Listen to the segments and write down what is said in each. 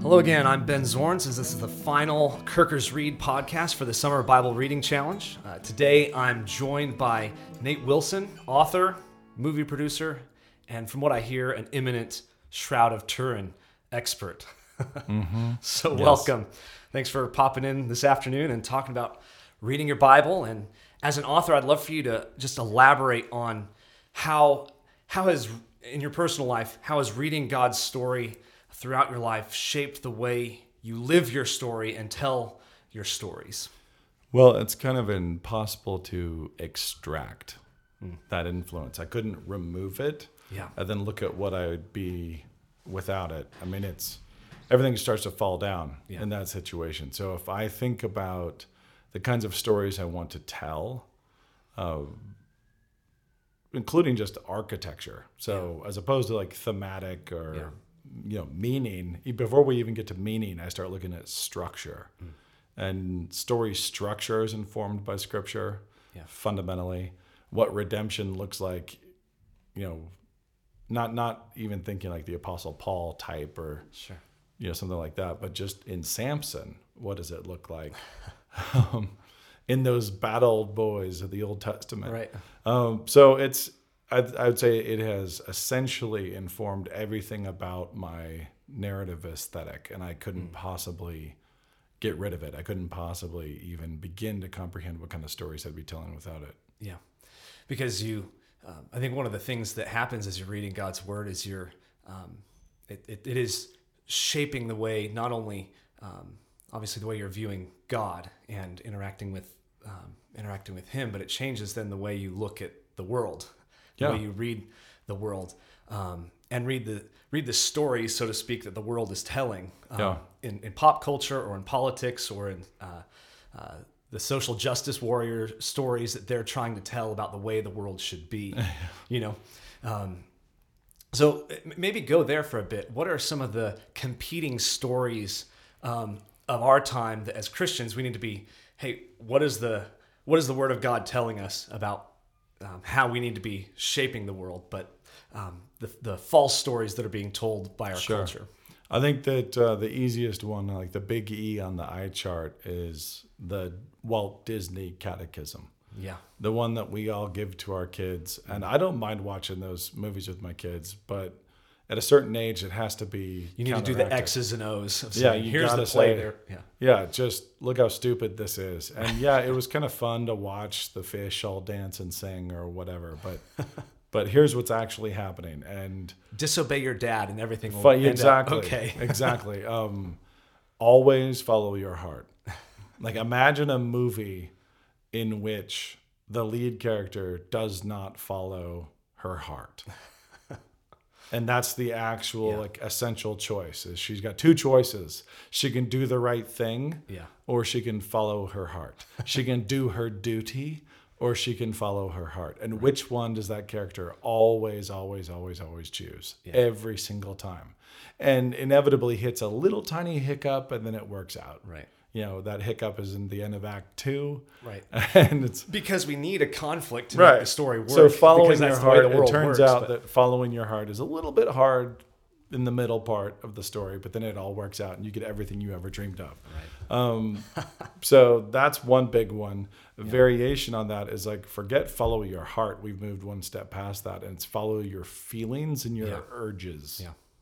Hello again, I'm Ben Zorns, as this is the final Kirkers Read podcast for the Summer Bible Reading Challenge. Today I'm joined by Nate Wilson, author, movie producer, and from what I hear, an eminent Shroud of Turin expert. So welcome. Thanks for popping in this afternoon and talking about reading your Bible. And as an author, I'd love for you to just elaborate on how has, in your personal life, how has reading God's story throughout your life shaped the way you live your story and tell your stories? Well, it's kind of impossible to extract that influence. I couldn't remove it and then look at what I would be without it. I mean, everything starts to fall down in that situation. So if I think about the kinds of stories I want to tell, including just architecture. So as opposed to like thematic or meaning, before we even get to meaning, I start looking at structure. And story structure is informed by scripture, fundamentally. What redemption looks like, not even thinking like the Apostle Paul type or something like that, but just in Samson, what does it look like? In those battled boys of the Old Testament. Right. So I would say it has essentially informed everything about my narrative aesthetic, and I couldn't possibly get rid of it. I couldn't possibly even begin to comprehend what kind of stories I'd be telling without it. Yeah, because I think one of the things that happens as you're reading God's Word is it is shaping the way, not only obviously the way you're viewing God and interacting with Him, but it changes then the way you look at the world. The way you read the world, and read the stories, so to speak, that the world is telling in pop culture or in politics or in the social justice warrior stories that they're trying to tell about the way the world should be. So maybe go there for a bit. What are some of the competing stories of our time that as Christians we need to be? Hey, what is the Word of God telling us about how we need to be shaping the world, but the false stories that are being told by our culture? I think that the easiest one, like the big E on the eye chart, is the Walt Disney Catechism. Yeah. The one that we all give to our kids. And I don't mind watching those movies with my kids, but at a certain age, it has to be You need to do the X's and O's. Of saying, saying, here's the play there. Yeah, just look how stupid this is. And it was kind of fun to watch the fish all dance and sing or whatever. But here's what's actually happening. And disobey your dad and everything will end up okay. Exactly. Always follow your heart. Like imagine a movie in which the lead character does not follow her heart. And that's the actual essential choice. Is she's got two choices. She can do the right thing, or she can follow her heart. She can do her duty, or she can follow her heart. And which one does that character always, always, always, always choose? Every single time. And inevitably hits a little tiny hiccup, and then it works out. Right. That hiccup is in the end of Act 2. Right. And it's because we need a conflict to make the story work. So following your heart, it turns out that following your heart is a little bit hard in the middle part of the story, but then it all works out and you get everything you ever dreamed of. Right. So that's one big one. Variation on that is like, forget follow your heart. We've moved one step past that, and it's follow your feelings and your urges.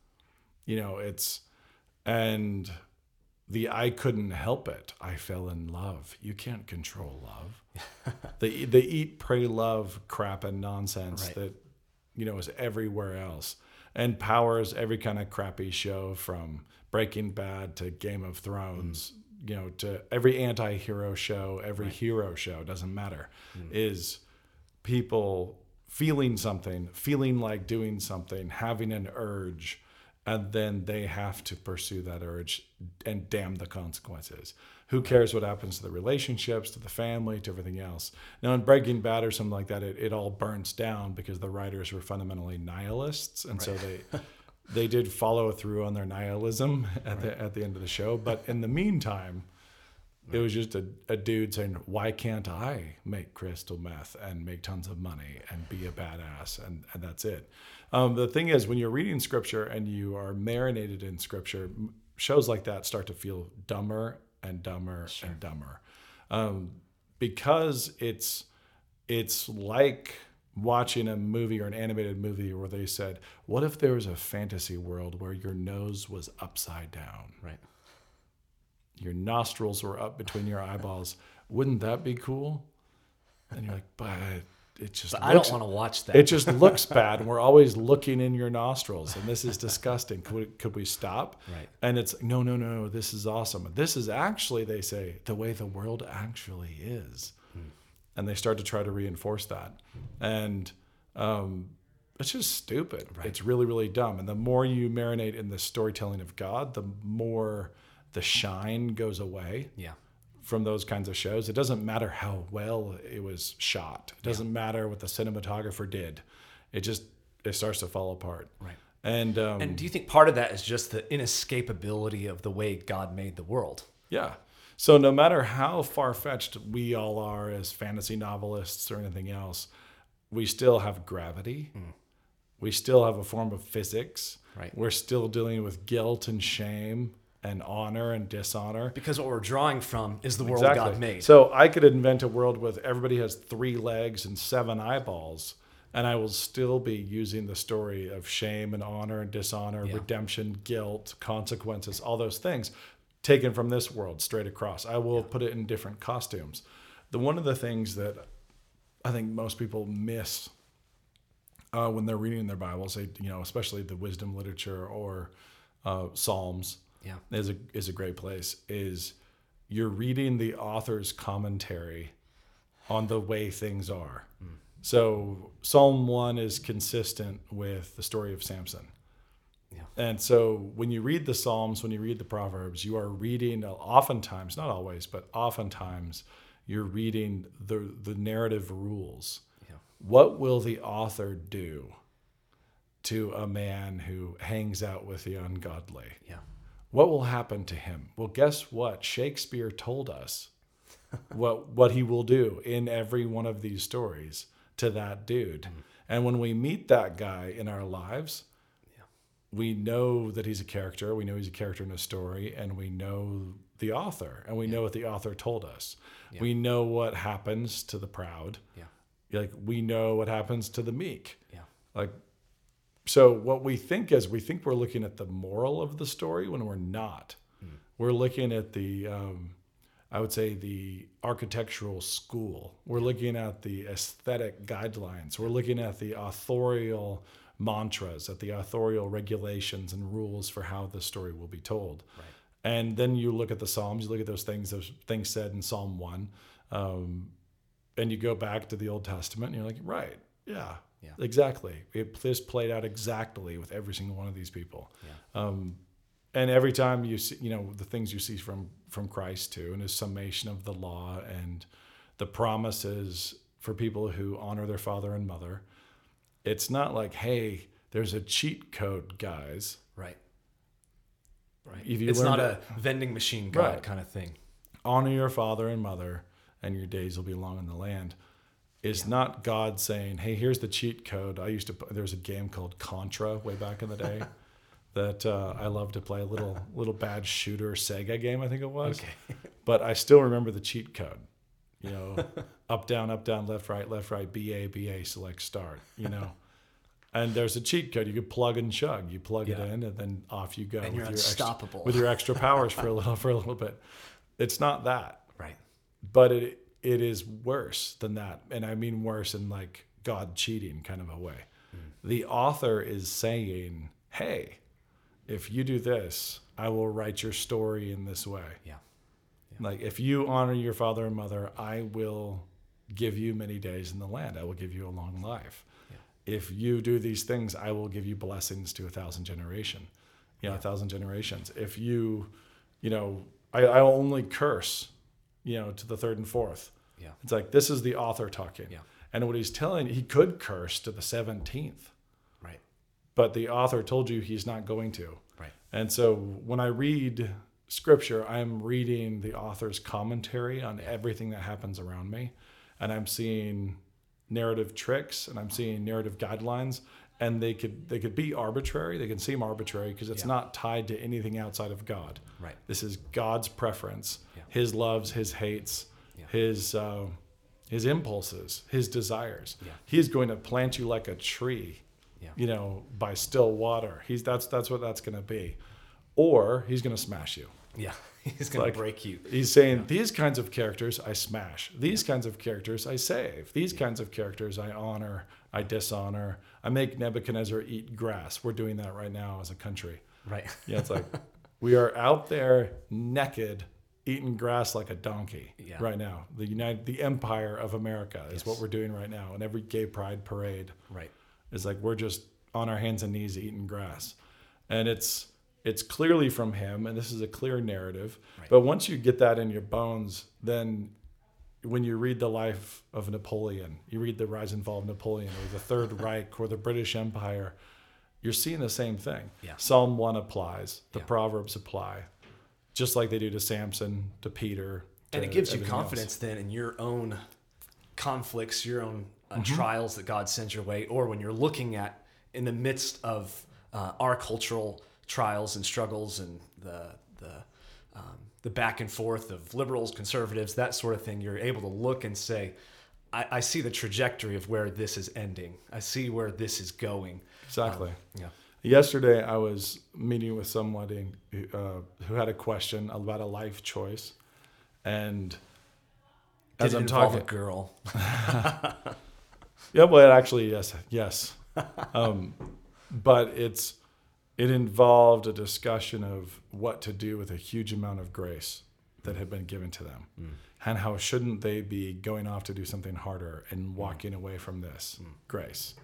And I couldn't help it. I fell in love. You can't control love. The eat, pray, love crap and nonsense that, is everywhere else and powers every kind of crappy show from Breaking Bad to Game of Thrones, to every anti-hero show, every hero show, doesn't matter, is people feeling something, feeling like doing something, having an urge, and then they have to pursue that urge, and damn the consequences. Who cares what happens to the relationships, to the family, to everything else? Now, in Breaking Bad or something like that, it all burns down because the writers were fundamentally nihilists, and so they did follow through on their nihilism at the end of the show. But in the meantime, it was just a dude saying, why can't I make crystal meth and make tons of money and be a badass? And that's it. The thing is, when you're reading scripture and you are marinated in scripture, shows like that start to feel dumber and dumber and dumber, because it's like watching a movie or an animated movie where they said, what if there was a fantasy world where your nose was upside down? Right. Your nostrils were up between your eyeballs. Wouldn't that be cool? And you're like, but it just I don't want to watch that. It just looks bad, and we're always looking in your nostrils, and this is disgusting. Could we stop? Right. And it's no, this is awesome. This is actually, they say, the way the world actually is. And they start to try to reinforce that. And it's just stupid. Right. It's really, really dumb. And the more you marinate in the storytelling of God, the more the shine goes away. Yeah. From those kinds of shows. It doesn't matter how well it was shot. It doesn't matter what the cinematographer did. It starts to fall apart. Right. And do you think part of that is just the inescapability of the way God made the world? Yeah. So no matter how far-fetched we all are as fantasy novelists or anything else, we still have gravity. We still have a form of physics. Right. We're still dealing with guilt and shame and honor and dishonor. Because what we're drawing from is the world God made. So I could invent a world with everybody has 3 legs and 7 eyeballs, and I will still be using the story of shame and honor and dishonor, redemption, guilt, consequences, all those things taken from this world straight across. I will put it in different costumes. One of the things that I think most people miss when they're reading their Bibles, especially the wisdom literature or Psalms, is a great place, is you're reading the author's commentary on the way things are. So Psalm 1 is consistent with the story of Samson. Yeah. And so when you read the Psalms, when you read the Proverbs, you are reading oftentimes, not always, but oftentimes you're reading the narrative rules. Yeah. What will the author do to a man who hangs out with the ungodly? Yeah. What will happen to him? Well, guess what? Shakespeare told us what he will do in every one of these stories to that dude. And when we meet that guy in our lives, we know that he's a character. We know he's a character in a story, and we know the author, and we know what the author told us. We know what happens to the proud. Like we know what happens to the meek. So what we think is we're looking at the moral of the story when we're not. We're looking at the, I would say, the architectural school. We're looking at the aesthetic guidelines. We're looking at the authorial mantras, at the authorial regulations and rules for how the story will be told. Right. And then you look at the Psalms, you look at those things said in Psalm 1, and you go back to the Old Testament and you're like, right, yeah. Exactly. This played out exactly with every single one of these people. And every time you see, the things you see from Christ too, and his summation of the law and the promises for people who honor their father and mother, it's not like, hey, there's a cheat code, guys. Right. It's not a vending machine God kind of thing. Honor your father and mother, and your days will be long in the land. It's not God saying, hey, here's the cheat code. There was a game called Contra way back in the day that I loved to play, a little bad shooter Sega game, I think it was. Okay. But I still remember the cheat code. Up, down, left, right, BA, BA, select, start, And there's a cheat code. You could plug and chug. You plug it in, and then off you go. And you're unstoppable. With your extra powers for a little bit. It's not that. Right. But it is worse than that. And I mean worse in like God cheating kind of a way. The author is saying, hey, if you do this, I will write your story in this way. Yeah. Like if you honor your father and mother, I will give you many days in the land. I will give you a long life. Yeah. If you do these things, I will give you blessings to 1,000 generations. 1,000 generations. If you, I only curse, to the 3rd and 4th. Yeah. It's like, this is the author talking. Yeah. And what he's telling, he could curse to the 17th. Right. But the author told you he's not going to. Right. And so when I read scripture, I'm reading the author's commentary on everything that happens around me. And I'm seeing narrative tricks and I'm seeing narrative guidelines, and they could be arbitrary. They can seem arbitrary because it's not tied to anything outside of God. Right. This is God's preference, Yeah. His loves, His hates, His impulses, His desires. Yeah. He's going to plant you like a tree, by still water. That's what that's going to be, or He's going to smash you. Yeah. He's going to break you. He's saying, these kinds of characters I smash. These kinds of characters I save. These kinds of characters I honor, I dishonor. I make Nebuchadnezzar eat grass. We're doing that right now as a country. Right. Yeah, it's like we are out there naked, eating grass like a donkey right now. The Empire of America is what we're doing right now. And every gay pride parade is like we're just on our hands and knees eating grass. And it's clearly from Him, and this is a clear narrative. Right. But once you get that in your bones, then when you read the life of Napoleon, you read the rise and fall of Napoleon, or the Third Reich, or the British Empire, you're seeing the same thing. Yeah. Psalm 1 applies. The Proverbs apply, just like they do to Samson, to Peter. And it gives you confidence then in your own conflicts, your own trials that God sends your way, or when you're looking at in the midst of our cultural trials and struggles and the back and forth of liberals, conservatives, that sort of thing, you're able to look and say, I see the trajectory of where this is ending. I see where this is going. Exactly. Yesterday, I was meeting with somebody who had a question about a life choice, and as I'm talking, a girl. Yeah, well, actually, yes. But it involved a discussion of what to do with a huge amount of grace that had been given to them, and how shouldn't they be going off to do something harder and walking away from this grace.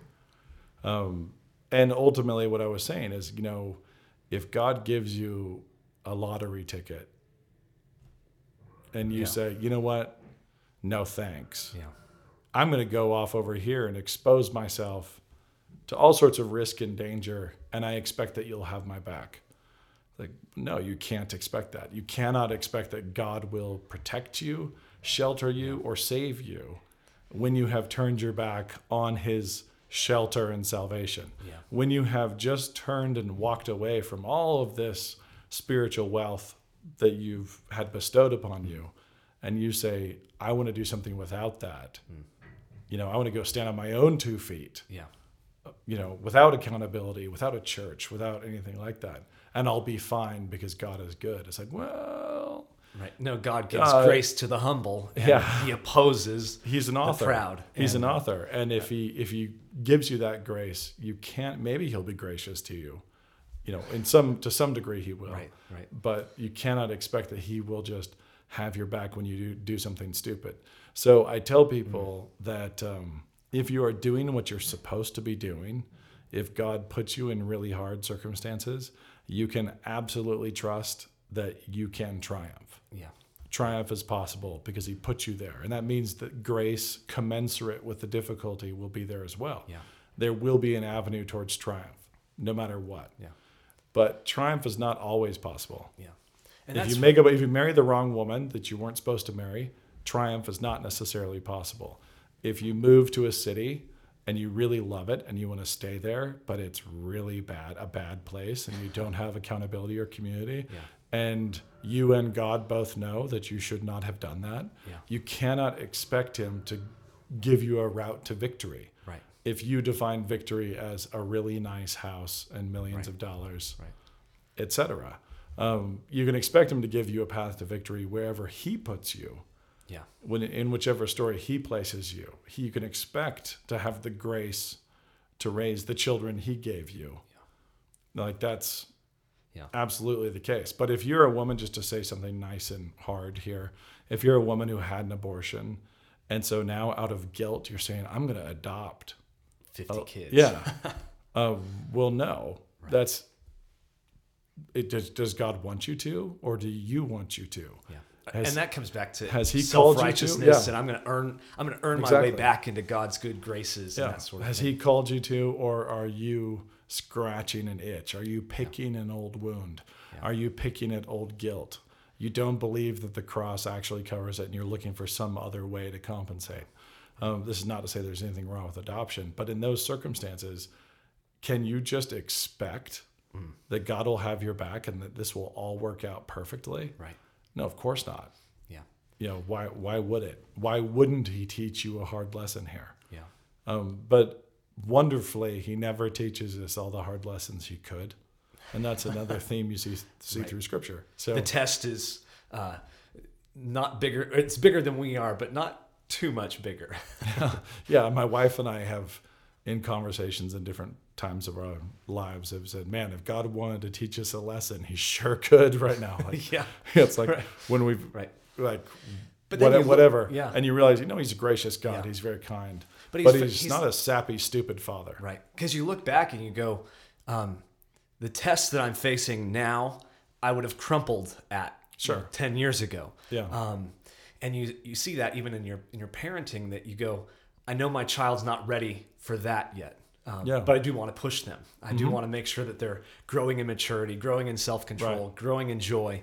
And ultimately what I was saying is, if God gives you a lottery ticket and you say, you know what? No, thanks. Yeah. I'm going to go off over here and expose myself to all sorts of risk and danger, and I expect that you'll have my back. Like, no, you can't expect that. You cannot expect that God will protect you, shelter you, or save you when you have turned your back on His shelter and salvation. Yeah. When you have just turned and walked away from all of this spiritual wealth that you've had bestowed upon you, and you say, I want to do something without that. I want to go stand on my own 2 feet. Yeah. Without accountability, without a church, without anything like that. And I'll be fine because God is good. It's like, well... Right. No, God gives grace to the humble. And He opposes He's an author. The proud. He's an author. And if he gives you that grace, you can't... Maybe He'll be gracious to you. To some degree He will. Right. But you cannot expect that He will just have your back when you do something stupid. So I tell people that... if you are doing what you're supposed to be doing, if God puts you in really hard circumstances, you can absolutely trust that you can triumph. Yeah. Triumph is possible because He put you there. And that means that grace commensurate with the difficulty will be there as well. Yeah. There will be an avenue towards triumph, no matter what. Yeah. But triumph is not always possible. Yeah. And if you marry the wrong woman that you weren't supposed to marry, triumph is not necessarily possible. If you move to a city and you really love it and you want to stay there, but it's really a bad place, and you don't have accountability or community, and you and God both know that you should not have done that, you cannot expect Him to give you a route to victory. Right. If you define victory as a really nice house and millions of dollars, etc., you can expect Him to give you a path to victory wherever He puts you. Yeah. In whichever story He places you, you can expect to have the grace to raise the children He gave you. Yeah. Like that's absolutely the case. But if you're a woman, just to say something nice and hard here, if you're a woman who had an abortion, and so now out of guilt you're saying, I'm going to adopt 50 kids. Yeah. Well, no. Right. That's it. Does God want you to, or do you want you to? Yeah. And that comes back to has He self-righteousness, and I'm going to earn my way back into God's good graces and that sort of has thing. He called you to, or are you scratching an itch? Are you picking an old wound? Yeah. Are you picking at old guilt? You don't believe that the cross actually covers it, and you're looking for some other way to compensate. This is not to say there's anything wrong with adoption, but in those circumstances, can you just expect that God will have your back and that this will all work out perfectly? Right. No, of course not. Yeah. Why would it? Why wouldn't he teach you a hard lesson here? Yeah. But wonderfully, he never teaches us all the hard lessons he could. And that's another theme you see Right. through Scripture. So The test is not bigger. It's bigger than we are, but not too much bigger. yeah, my wife and I have, in conversations in different times of our lives, have said, man, if God wanted to teach us a lesson, he sure could right now. Like, Yeah. It's like Right. when we've, Right. like, But then you look- whatever. yeah. And you realize, he's a gracious God. Yeah. He's very kind. But But he's- he's not a sappy, stupid father. Right. Because you look back and you go, the test that I'm facing now, I would have crumpled at Sure. 10 years ago. Yeah. And you see that even in your parenting, that you go, I know my child's not ready for that yet. Yeah. But I do want to push them. I do want to make sure that they're growing in maturity, growing in self-control, Right. growing in joy.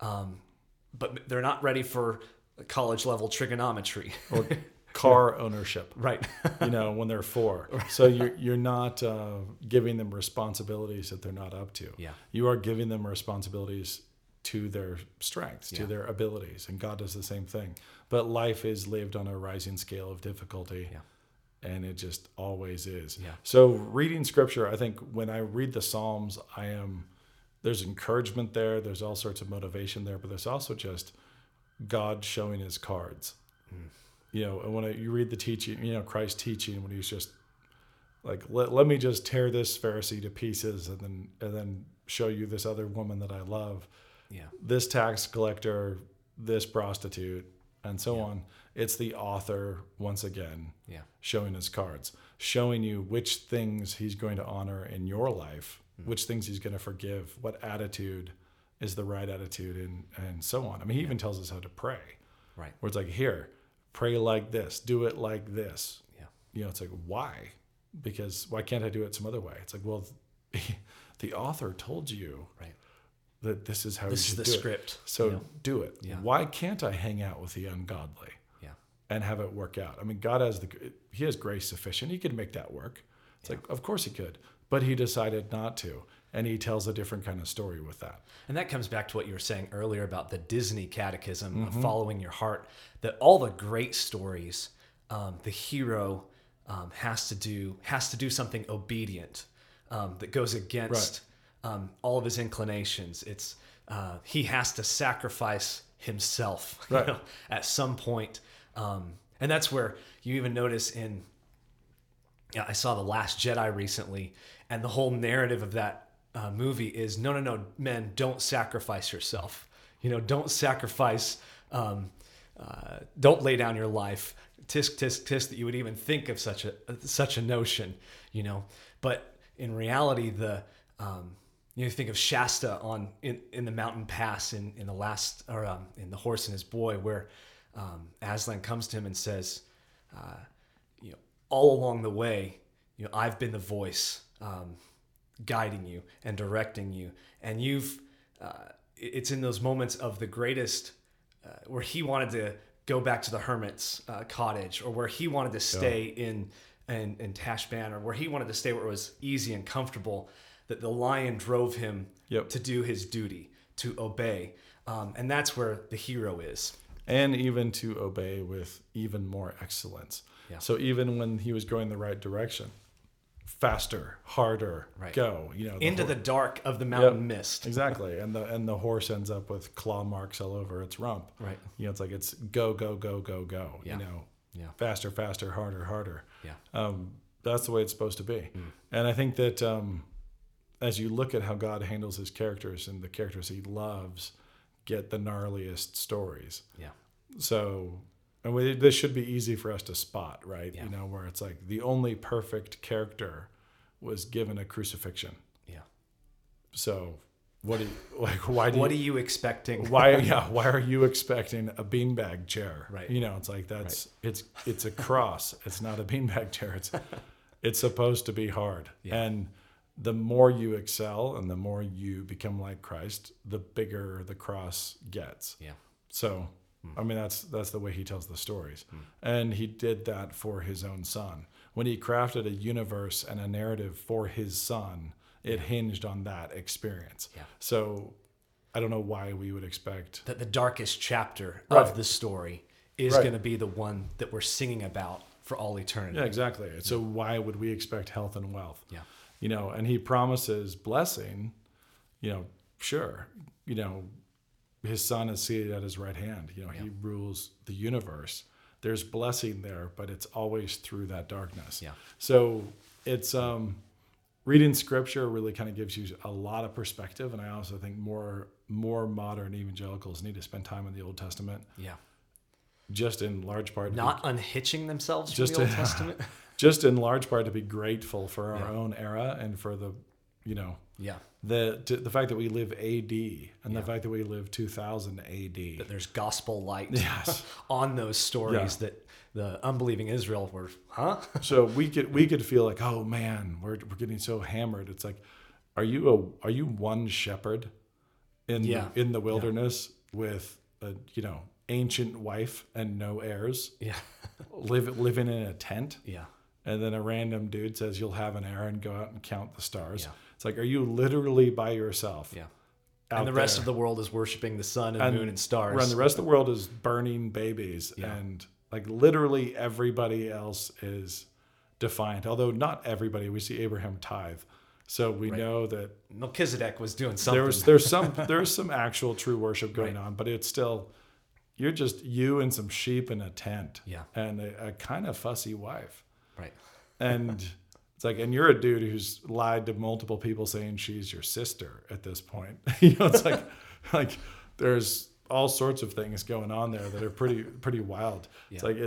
But they're not ready for college level trigonometry. Or car ownership. Right. When they're 4. So you're not giving them responsibilities that they're not up to. Yeah. You are giving them responsibilities to their strengths, to Yeah. their abilities. And God does the same thing. But life is lived on a rising scale of difficulty. Yeah. And it just always is. Yeah. So reading Scripture, I think when I read the Psalms, there's encouragement there. There's all sorts of motivation there. But there's also just God showing his cards. And when you read the teaching, Christ's teaching, when he's just like, let me just tear this Pharisee to pieces and then show you this other woman that I love, Yeah. this tax collector, this prostitute, and so on. It's the author, once again, Yeah. showing his cards, showing you which things he's going to honor in your life, which things he's going to forgive, what attitude is the right attitude, and so on. I mean, he even tells us how to pray. Right. Where it's like, here, pray like this, do it like this. Yeah. It's like, why? Because why can't I do it some other way? It's like, well, the author told you Right. that this is how This you is should the do it. script. So do it. Yeah. Why can't I hang out with the ungodly Yeah. and have it work out? I mean, God he has grace sufficient. He could make that work. It's like, of course he could, but he decided not to. And he tells a different kind of story with that. And that comes back to what you were saying earlier about the Disney catechism of following your heart, that all the great stories, the hero has to do something obedient that goes against all of his inclinations. It's he has to sacrifice himself Right. at some point. And that's where you even notice I saw The Last Jedi recently, and the whole narrative of that movie is no, men, don't sacrifice yourself. Don't sacrifice, don't lay down your life. Tisk, tisk, tisk, that you would even think of such a notion, But in reality, you think of Shasta in the mountain pass in the last, or in The Horse and His Boy, where Aslan comes to him and says, all along the way, I've been the voice guiding you and directing you, and it's in those moments of the greatest, where he wanted to go back to the hermit's cottage, or where he wanted to stay in Tashbaan, or where he wanted to stay where it was easy and comfortable, that the lion drove him to do his duty, to obey, and that's where the hero is. And even to obey with even more excellence. Yeah. So even when he was going the right direction, faster, harder, go. Into the dark of the mountain mist. Exactly. And the horse ends up with claw marks all over its rump. Right. It's like it's go, go, go, go, go. Yeah. Yeah. Faster, faster, harder, harder. Yeah. That's the way it's supposed to be. And I think that as you look at how God handles his characters, and the characters he loves get the gnarliest stories. Yeah. So, and this should be easy for us to spot, right? Yeah. Where it's like the only perfect character was given a crucifixion. Yeah. So what do you, what are you expecting? why are you expecting a beanbag chair? Right. It's like it's a cross. It's not a beanbag chair. It's supposed to be hard. Yeah. And the more you excel and the more you become like Christ, the bigger the cross gets. Yeah. So I mean, that's the way he tells the stories. And he did that for his own son. When he crafted a universe and a narrative for his son, it hinged on that experience. Yeah. So I don't know why we would expect that the darkest chapter Right. of the story is Right. going to be the one that we're singing about for all eternity. Yeah, exactly. So why would we expect health and wealth? Yeah. You know, and he promises blessing, you know, sure, you know, his son is seated at his right hand. You know, he rules the universe. There's blessing there, but it's always through that darkness. Yeah. So it's reading scripture really kind of gives you a lot of perspective. And I also think more modern evangelicals need to spend time in the Old Testament, Yeah. just in large part. Not unhitching themselves from Just the Old to- Testament. just in large part to be grateful for our Yeah. own era and for the, you know, Yeah. the fact that we live AD and Yeah. the fact that we live 2000 AD. That there's gospel light Yes. on those stories that the unbelieving Israel were, So we could feel like, oh man, we're getting so hammered. It's like, are you one shepherd in the wilderness with a, you know, ancient wife and no heirs, Yeah. living in a tent? Yeah. And then a random dude says, you'll have an heir and go out and count the stars. Yeah. It's like, are you literally by yourself? Yeah. out And the rest there? of the world is worshiping the sun and moon and stars. And the rest of the world is burning babies. Yeah. And like literally everybody else is defiant. Although not everybody. We see Abraham tithe. So we know that Melchizedek was doing something. there's some actual true worship going on, but it's still, you're just you and some sheep in a tent. Yeah. And a kind of fussy wife. Right. And it's like, and you're a dude who's lied to multiple people saying she's your sister at this point. You know, it's like there's all sorts of things going on there that are pretty wild. Yeah. It's like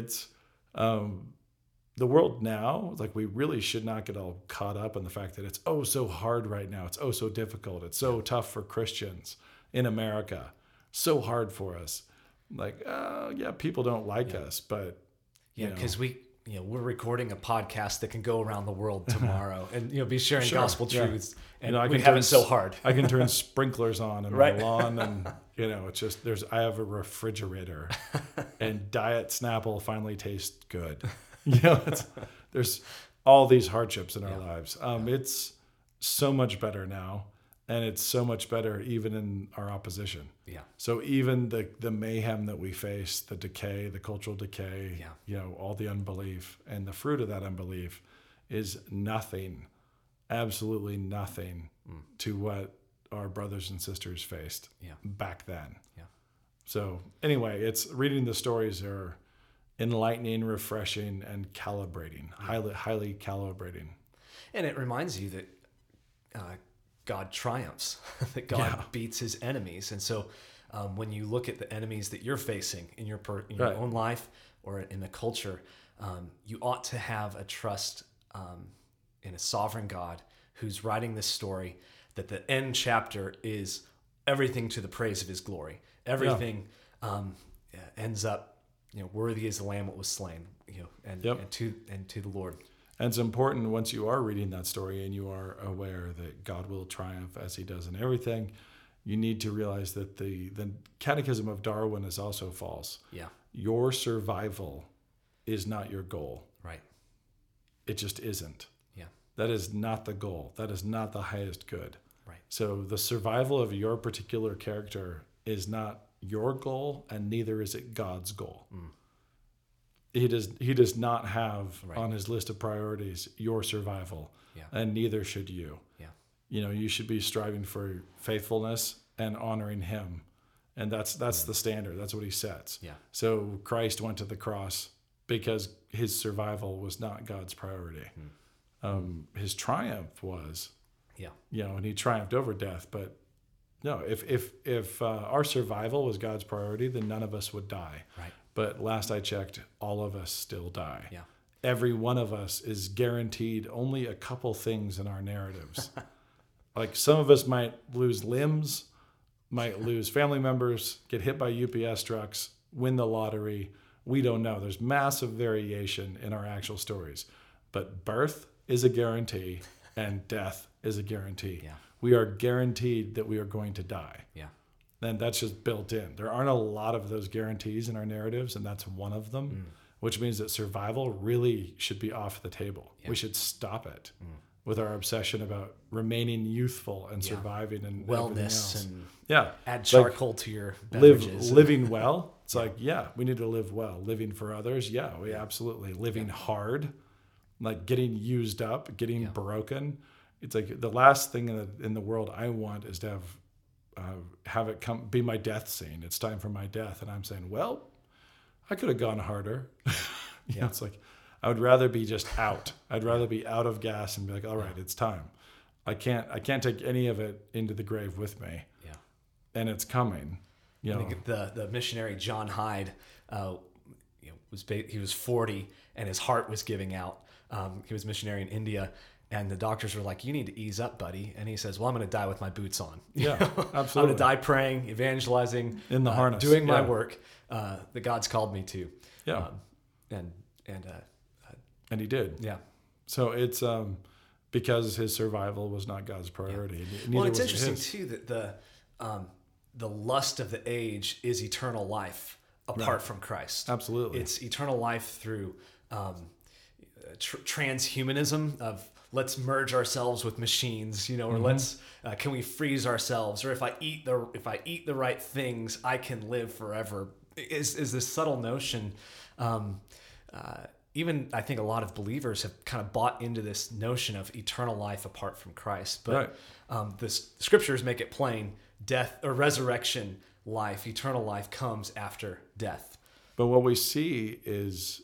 the world now, like we really should not get all caught up in the fact that it's so hard right now. It's so difficult. It's so tough for Christians in America. So hard for us. Like, yeah, people don't like us, but Yeah, you know. because we're recording a podcast that can go around the world tomorrow and be sharing gospel yeah. truths, and I we can have turn it so hard. I can turn sprinklers on in Right. my lawn, and it's just I have a refrigerator, and Diet Snapple finally tastes good. There's all these hardships in our lives. It's so much better now, and it's so much better even in our opposition. Yeah. So even the mayhem that we face, the decay, the cultural decay, all the unbelief, and the fruit of that unbelief is nothing, absolutely nothing to what our brothers and sisters faced back then. Yeah. So anyway, it's reading the stories are enlightening, refreshing, and calibrating, highly calibrating. And it reminds you that God triumphs, that God beats his enemies. And so when you look at the enemies that you're facing in your own life or in the culture, you ought to have a trust in a sovereign God who's writing this story, that the end chapter is everything to the praise of his glory. Everything ends up, worthy is the lamb that was slain, and to the Lord. And it's important once you are reading that story and you are aware that God will triumph as he does in everything, you need to realize that the Catechism of Darwin is also false. Yeah. Your survival is not your goal. Right. It just isn't. Yeah. That is not the goal. That is not the highest good. Right. So the survival of your particular character is not your goal, and neither is it God's goal. He does not have on his list of priorities your survival, and neither should you. Yeah. You should be striving for faithfulness and honoring him, and that's the standard. That's what he sets. Yeah. So Christ went to the cross because his survival was not God's priority. His triumph was, and he triumphed over death. But no, if our survival was God's priority, then none of us would die. Right. But last I checked, all of us still die. Yeah. Every one of us is guaranteed only a couple things in our narratives. Like some of us might lose limbs, might lose family members, get hit by UPS trucks, win the lottery. We don't know. There's massive variation in our actual stories. But birth is a guarantee and death is a guarantee. Yeah. We are guaranteed that we are going to die. Yeah. then that's just built in. There aren't a lot of those guarantees in our narratives, and that's one of them, which means that survival really should be off the table. We should stop it with our obsession about remaining youthful and surviving and wellness and yeah, add charcoal to your beverages. living well. It's like, yeah, we need to live well. Living for others, yeah, we absolutely. Living hard, like getting used up, getting broken. It's like the last thing in the world I want is to have it be my death scene. It's time for my death, and I'm saying, well, I could have gone harder. You know, it's like I would rather be just out. I'd rather be out of gas and be like, all right, it's time. I can't take any of it into the grave with me. Yeah, and it's coming. You know, the missionary John Hyde, he was 40 and his heart was giving out. He was a missionary in India. And the doctors were like, you need to ease up, buddy. And he says, well, I'm going to die with my boots on. Yeah, absolutely. I'm going to die praying, evangelizing, in the harness, doing my work that God's called me to. Yeah. And he did. Yeah. So it's because his survival was not God's priority. Yeah. Well, it's interesting too that the lust of the age is eternal life apart from Christ. Absolutely. It's eternal life through transhumanism of let's merge ourselves with machines, or let's can we freeze ourselves, or if I eat the right things, I can live forever. Is this subtle notion? Even I think a lot of believers have kind of bought into this notion of eternal life apart from Christ, but the scriptures make it plain: death or resurrection life, eternal life comes after death. But what we see is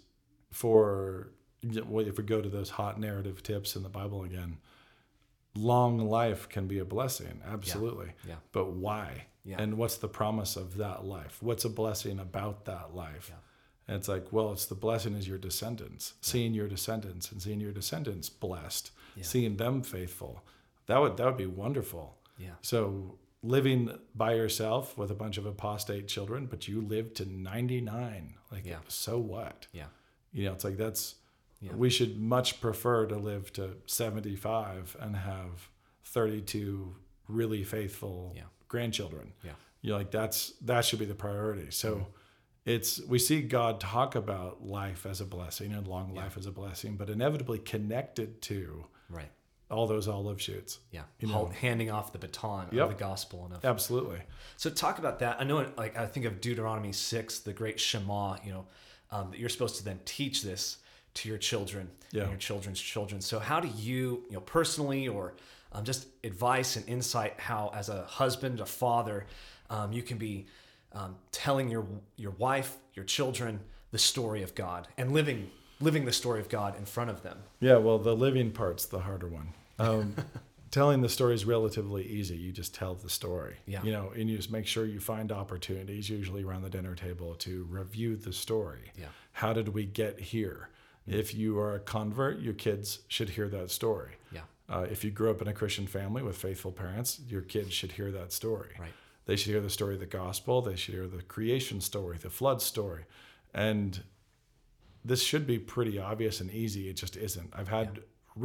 if we go to those hot narrative tips in the Bible again, long life can be a blessing, absolutely. Yeah. But why? Yeah. And what's the promise of that life? What's a blessing about that life? Yeah. And it's like, well, it's the blessing is your descendants, seeing your descendants and seeing your descendants blessed, seeing them faithful. That would be wonderful. Yeah. So living by yourself with a bunch of apostate children, but you live to 99, so what? Yeah. It's like we should much prefer to live to 75 and have 32 really faithful grandchildren. Yeah. That should be the priority. So we see God talk about life as a blessing and long life as a blessing, but inevitably connected to all those olive shoots. Yeah. Handing off the baton of the gospel. Absolutely. So talk about that. I know, I think of Deuteronomy 6, the great Shema, that you're supposed to then teach this to your children and your children's children. So how do you, personally, or just advice and insight, how as a husband, a father, you can be telling your wife, your children, the story of God and living the story of God in front of them? Yeah, well, the living part's the harder one. Telling the story is relatively easy. You just tell the story, and you just make sure you find opportunities, usually around the dinner table, to review the story. Yeah. How did we get here? If you are a convert, your kids should hear that story. Yeah. If you grew up in a Christian family with faithful parents, your kids should hear that story. Right. They should hear the story of the gospel. They should hear the creation story, the flood story. And this should be pretty obvious and easy. It just isn't. I've had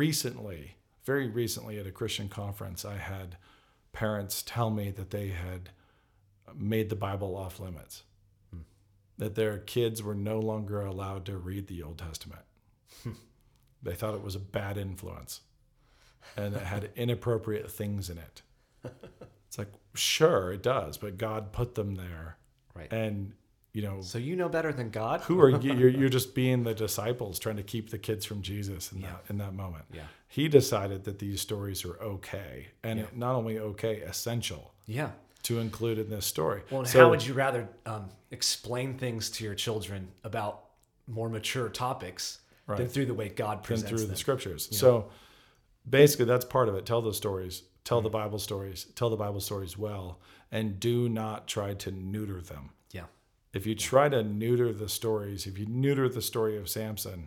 very recently at a Christian conference, I had parents tell me that they had made the Bible off limits, that their kids were no longer allowed to read the Old Testament. They thought it was a bad influence and it had inappropriate things in it. It's like, sure, it does, but God put them there. Right. And, so better than God? Who are you? You're just being the disciples trying to keep the kids from Jesus in that moment. Yeah. He decided that these stories are okay. And not only okay, essential. Yeah. To include in this story. Well, and how would you rather explain things to your children about more mature topics than through the way God presents them? Than through the scriptures. So basically that's part of it. Tell those stories. Tell the Bible stories. Tell the Bible stories well. And do not try to neuter them. Yeah. If you try to neuter the stories, if you neuter the story of Samson,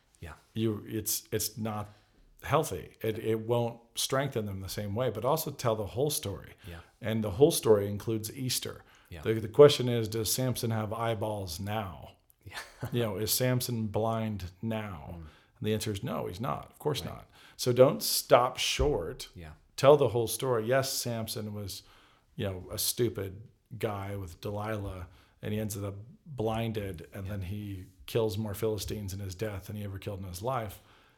it's not healthy. It won't strengthen them the same way, but also tell the whole story. Yeah. And the whole story includes Easter. Yeah. The question is, does Samson have eyeballs now? Yeah. Is Samson blind now? And the answer is no, he's not. Of course not. So don't stop short. Yeah. Tell the whole story. Yes, Samson was, a stupid guy with Delilah, and he ends up blinded, and then he kills more Philistines in his death than he ever killed in his life.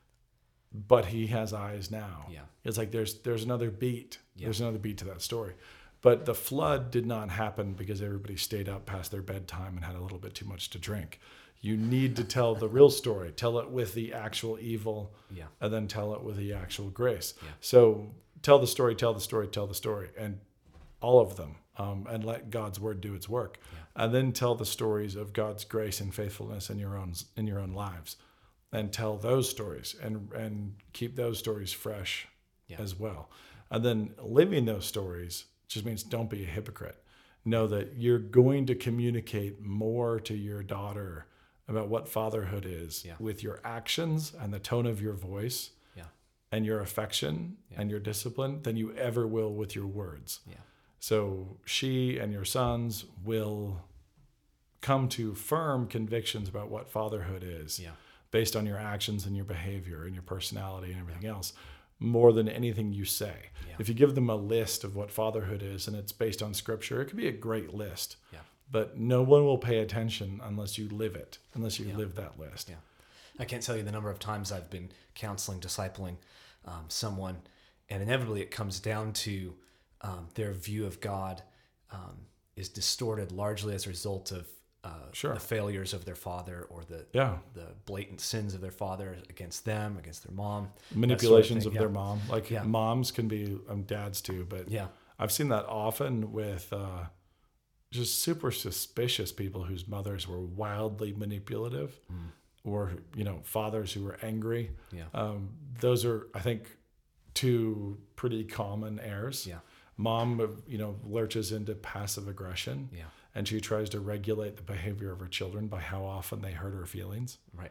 But he has eyes now. Yeah. It's like there's another beat. Yeah. There's another beat to that story. But the flood did not happen because everybody stayed up past their bedtime and had a little bit too much to drink. You need to tell the real story. Tell it with the actual evil, and then tell it with the actual grace. Yeah. So tell the story, and all of them, and let God's word do its work. Yeah. And then tell the stories of God's grace and faithfulness in your own lives, and tell those stories, and keep those stories fresh as well. And then living those stories just means don't be a hypocrite. Know that you're going to communicate more to your daughter about what fatherhood is with your actions and the tone of your voice and your affection and your discipline than you ever will with your words. Yeah. So she and your sons will come to firm convictions about what fatherhood is based on your actions and your behavior and your personality and everything else, more than anything you say. Yeah. If you give them a list of what fatherhood is and it's based on scripture, it could be a great list. Yeah. But no one will pay attention unless you live it, unless you live that list. Yeah. I can't tell you the number of times I've been counseling, discipling someone, and inevitably it comes down to their view of God is distorted largely as a result of the failures of their father, or the blatant sins of their father against them, against their mom. Manipulations sort of their mom. Like moms can be dads too, but I've seen that often with just super suspicious people whose mothers were wildly manipulative, or fathers who were angry. Those are, I think, two pretty common errors. Mom lurches into passive aggression, and she tries to regulate the behavior of her children by how often they hurt her feelings. Right.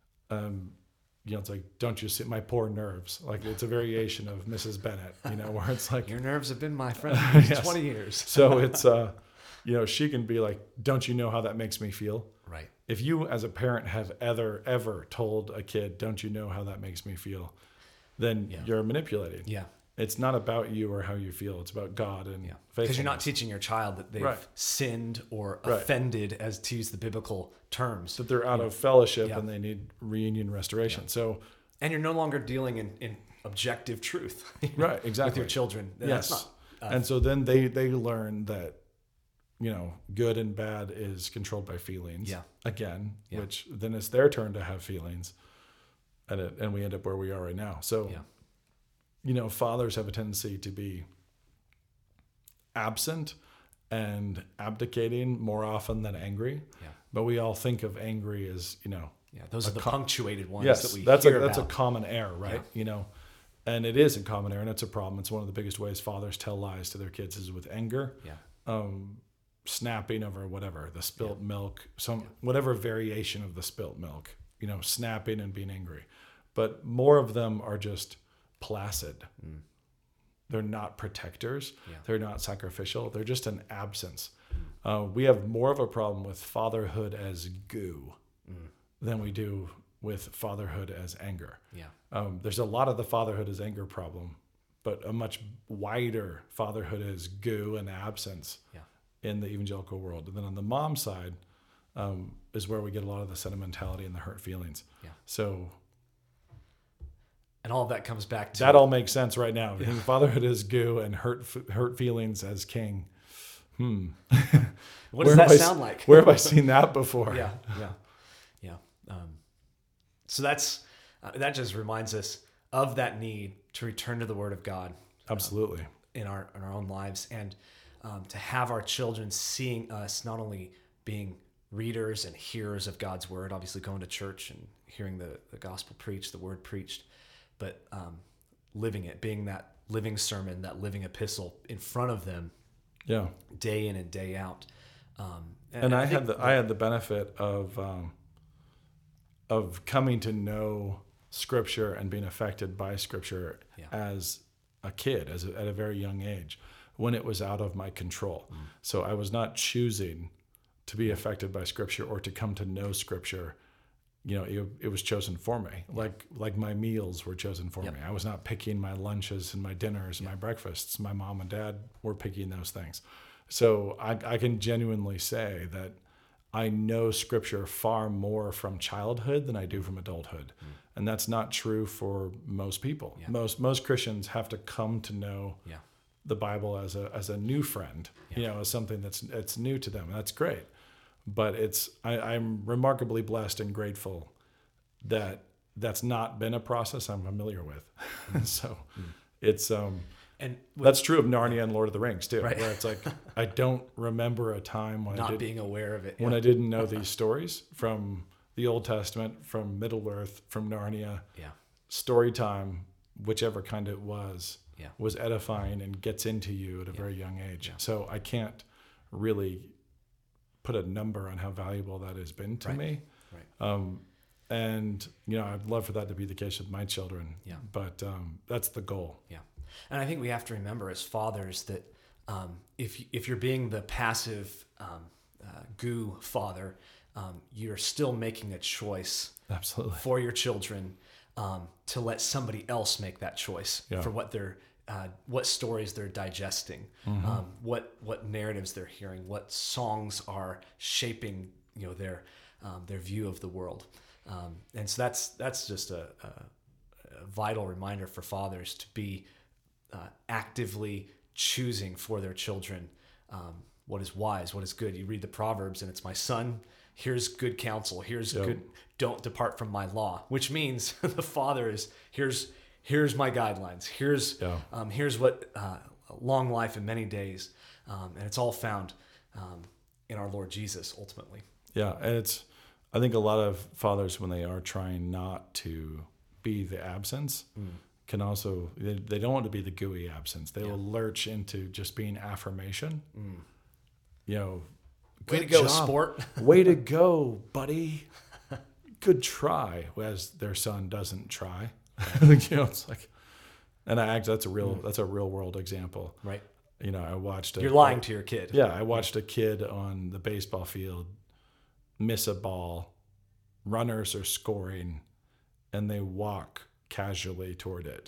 It's like, don't you see my poor nerves? Like, it's a variation of Mrs. Bennett, where it's like, your nerves have been my friend for 20 years. So it's she can be like, don't you know how that makes me feel? Right. If you as a parent have ever told a kid, don't you know how that makes me feel, then you're manipulating. Yeah. It's not about you or how you feel. It's about God and faithfulness. Because you're not teaching your child that they've sinned or offended, as to use the biblical terms. That they're out of fellowship and they need reunion restoration. So, and you're no longer dealing in objective truth. Right, exactly. With your children. Yes. That's not, and so then they learn that, good and bad is controlled by feelings. Yeah. Again, which then it's their turn to have feelings, and we end up where we are right now. So. Fathers have a tendency to be absent and abdicating more often than angry. Yeah. But we all think of angry as, those are the punctuated ones that we hear about. That's a common error, right? Yeah. And it is a common error, and it's a problem. It's one of the biggest ways fathers tell lies to their kids is with anger. Yeah. Snapping over whatever, the spilt milk, whatever variation of the spilt milk, snapping and being angry. But more of them are just placid. They're not protectors. They're not sacrificial. They're just an absence. We have more of a problem with fatherhood as goo than we do with fatherhood as anger. There's a lot of the fatherhood as anger problem, but a much wider fatherhood as goo and absence in the evangelical world. And then on the mom side is where we get a lot of the sentimentality and the hurt feelings. So. And all of that comes back to... That all makes sense right now. Yeah. Fatherhood is goo and hurt feelings as king. What does that sound like? Where have I seen that before? Yeah. So that just reminds us of that need to return to the Word of God. Absolutely. In our own lives, and to have our children seeing us not only being readers and hearers of God's Word, obviously going to church and hearing the gospel preached, the Word preached, but living it, being that living sermon, that living epistle in front of them, day in and day out. And I had the benefit of coming to know Scripture and being affected by Scripture as a kid, at a very young age, when it was out of my control. So I was not choosing to be affected by Scripture or to come to know Scripture. It was chosen for me, like my meals were chosen for me. I was not picking my lunches and my dinners and my breakfasts. My mom and dad were picking those things. So I can genuinely say that I know Scripture far more from childhood than I do from adulthood. And that's not true for most people. Yeah. Most Christians have to come to know Yeah. the Bible as a new friend, as something that's new to them. And that's great. But I'm remarkably blessed and grateful that that's not been a process I'm familiar with. So it's And that's true of Narnia and Lord of the Rings too, Right. where it's like I don't remember a time when not being aware of it. when I didn't know these stories from the Old Testament, from Middle Earth, from Narnia. Yeah. Story time, whichever kind it was Yeah. edifying and gets into you at a very young age. Yeah. So I can't really put a number on how valuable that has been to me. Right. And I'd love for that to be the case with my children. Yeah. But that's the goal. Yeah. And I think we have to remember as fathers that if you're being the passive goo father, you're still making a choice Absolutely. for your children to let somebody else make that choice Yeah. for what stories they're digesting, what narratives they're hearing, what songs are shaping their view of the world. And so that's just a vital reminder for fathers to be actively choosing for their children what is wise, what is good. You read the Proverbs and it's, my son, here's good counsel. Here's good. Don't depart from my law, which means the father is, here's my guidelines. Here's what long life and many days. And it's all found in our Lord Jesus ultimately. Yeah. And I think a lot of fathers, when they are trying not to be the absence, can also, they don't want to be the gooey absence. They will lurch into just being affirmation. Way to go, sport. Way to go, buddy. Good try, as their son doesn't try. It's like, and that's a real world example. Right. I watched You're lying to your kid. Yeah, I watched a kid on the baseball field miss a ball. Runners are scoring, and they walk casually toward it.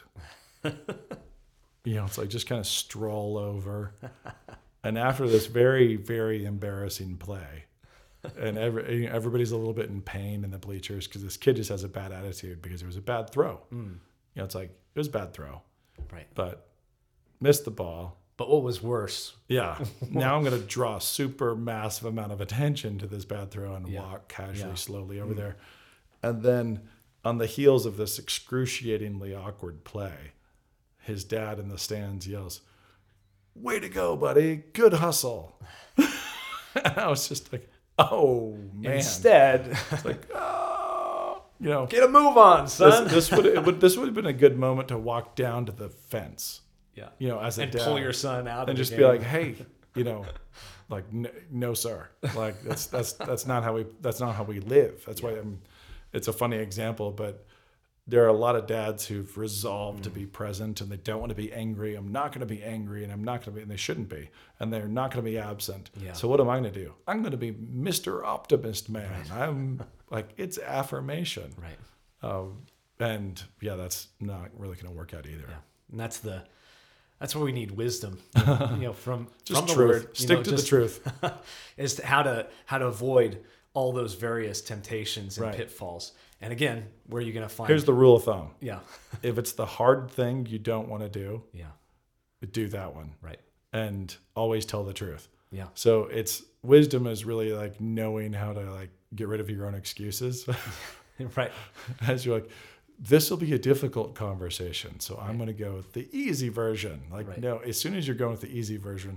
It's like just kind of stroll over. And after this very, very embarrassing play, and everybody's a little bit in pain in the bleachers because this kid just has a bad attitude because it was a bad throw. It's like, it was a bad throw. Right. But missed the ball. But what was worse? Yeah. Now I'm going to draw a super massive amount of attention to this bad throw and walk casually, slowly over there. And then on the heels of this excruciatingly awkward play, his dad in the stands yells, "Way to go, buddy. Good hustle." And I was just like, oh, man. Instead, It's like, oh, get a move on, son. this would have been a good moment to walk down to the fence. Yeah. As a and dad, pull your son out and of the just game. be like, hey, like, no, sir. Like that's not how we live. That's why it's a funny example, but there are a lot of dads who've resolved to be present and they don't want to be angry. I'm not going to be angry, and I'm not going to be, and they shouldn't be, and they're not going to be absent. Yeah. So what am I going to do? I'm going to be Mr. Optimist Man. Right. I'm like, it's affirmation. Right. And that's not really going to work out either. Yeah. And that's where we need wisdom, from Just the truth. Word. Stick to the truth. Is how to avoid all those various temptations and Right. pitfalls. And again, where are you going to find? Here's the rule of thumb. Yeah. If it's the hard thing you don't want to do, do that one. Right. And always tell the truth. Yeah. So wisdom is really like knowing how to like get rid of your own excuses. Right. As you're like, this will be a difficult conversation, so I'm going to go with the easy version. Like, no, as soon as you're going with the easy version,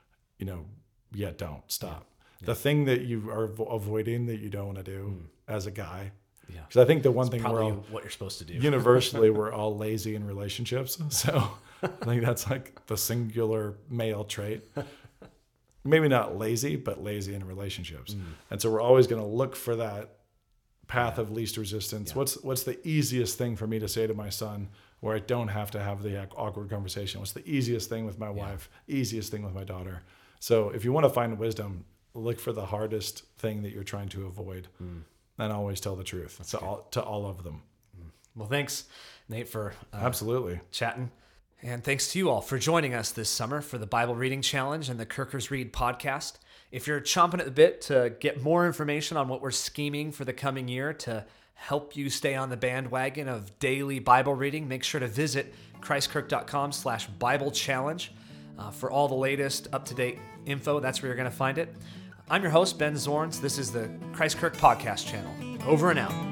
don't stop. Yeah. The thing that you are avoiding that you don't want to do as a guy. Yeah. Because I think the one thing probably what you're supposed to do. Universally, we're all lazy in relationships. So I think that's like the singular male trait. Maybe not lazy, but lazy in relationships. And so we're always going to look for that path of least resistance. Yeah. What's the easiest thing for me to say to my son where I don't have to have the awkward conversation? What's the easiest thing with my wife? Easiest thing with my daughter? So if you want to find wisdom, look for the hardest thing that you're trying to avoid, and always tell the truth to all of them. Well, thanks, Nate, for absolutely chatting. And thanks to you all for joining us this summer for the Bible Reading Challenge and the Kirkers Read podcast. If you're chomping at the bit to get more information on what we're scheming for the coming year to help you stay on the bandwagon of daily Bible reading, make sure to visit christkirk.com/Bible Challenge for all the latest up-to-date info. That's where you're going to find it. I'm your host, Ben Zorns. This is the Christ Kirk Podcast channel. Over and out.